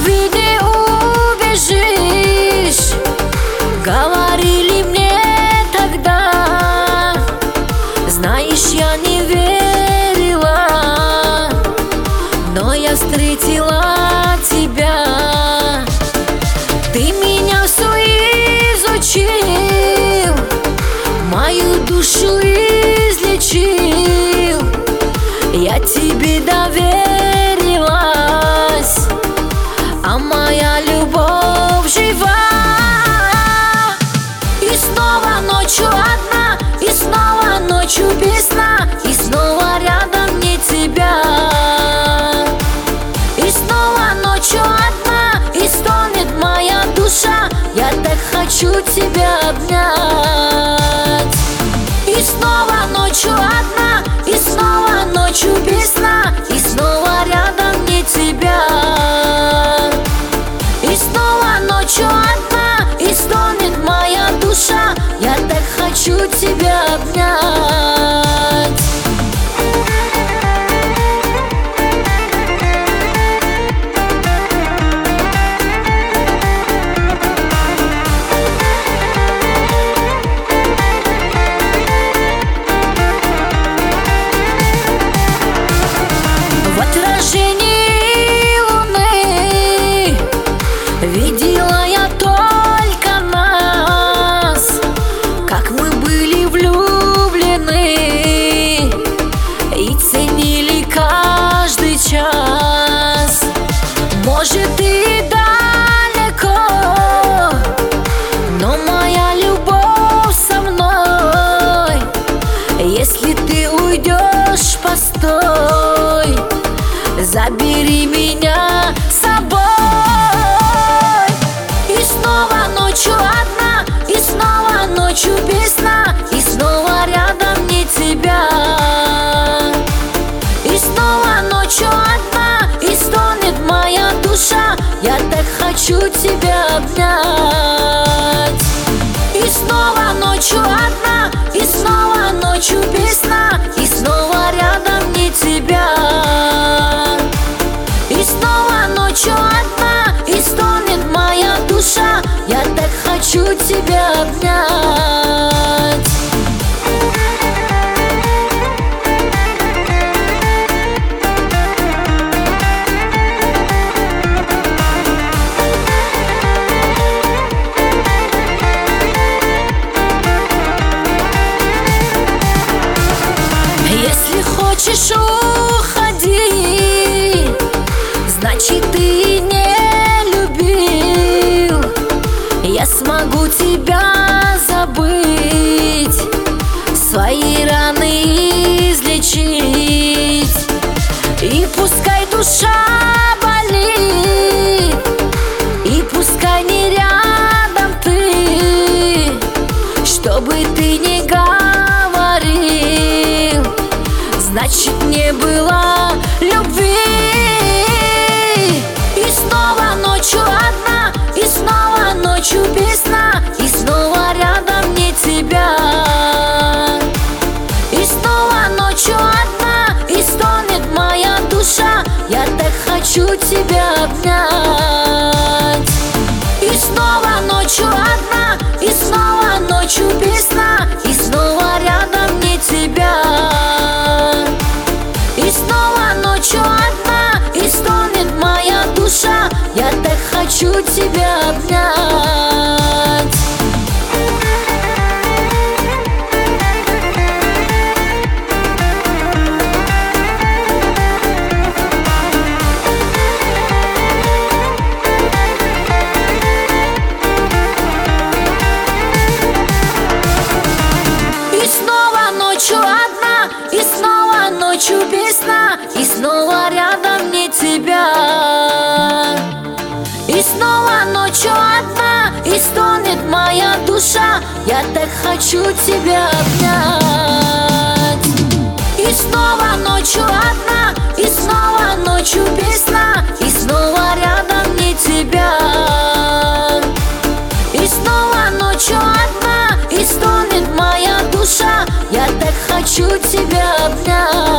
любви не убежишь. Говорили мне тогда, знаешь, я не верила, но я встретила тебя. Ты меня все изучил, мою душу излечил. Я тебе доверилась, а моя любовь жива. И снова ночью одна, и снова ночью без сна, и снова рядом не тебя. И снова ночью одна, и стонет моя душа. Я так хочу тебя обнять. И снова ночью одна, и снова ночью без сна, и снова рядом не тебя. И снова ночью одна, и стонет моя душа. Я так хочу тебя обнять. В отражении луны видела я только нас, как мы были влюблены и ценили каждый час. Может, и далеко, но моя любовь со мной. Если ты уйдешь, постой, забери меня с собой. И снова ночью одна, и снова ночью без сна, и снова рядом не тебя. И снова ночью одна, и стонет моя душа. Я так хочу тебя обнять. И снова ночью одна, и снова ночью без сна, и снова рядом не тебя. И снова ночью одна, и стонет моя душа. Я так хочу тебя обнять. Если хочешь, уходи, значит, ты не любил. Я смогу тебя забыть, свои раны излечить. И пускай душа болит, и пускай не рядом ты, чтобы ты не говорил, значит, не было любви. И снова ночью одна, и снова ночью без сна, и снова рядом не тебя. И снова ночью одна, и стонет моя душа. Я так хочу тебя обнять. И снова ночью одна, и снова ночью без сна, и снова рядом не тебя. И снова ночью одна, и стонет моя душа. Я так хочу тебя обнять. И снова ночью одна, и снова ночью без сна, и снова рядом не тебя. И снова ночью одна, и стонет моя душа. Я так хочу тебя обнять. И снова ночью одна, и снова ночью без сна, и снова рядом не тебя. И снова ночью одна, и стонет моя душа. Я так хочу тебя обнять.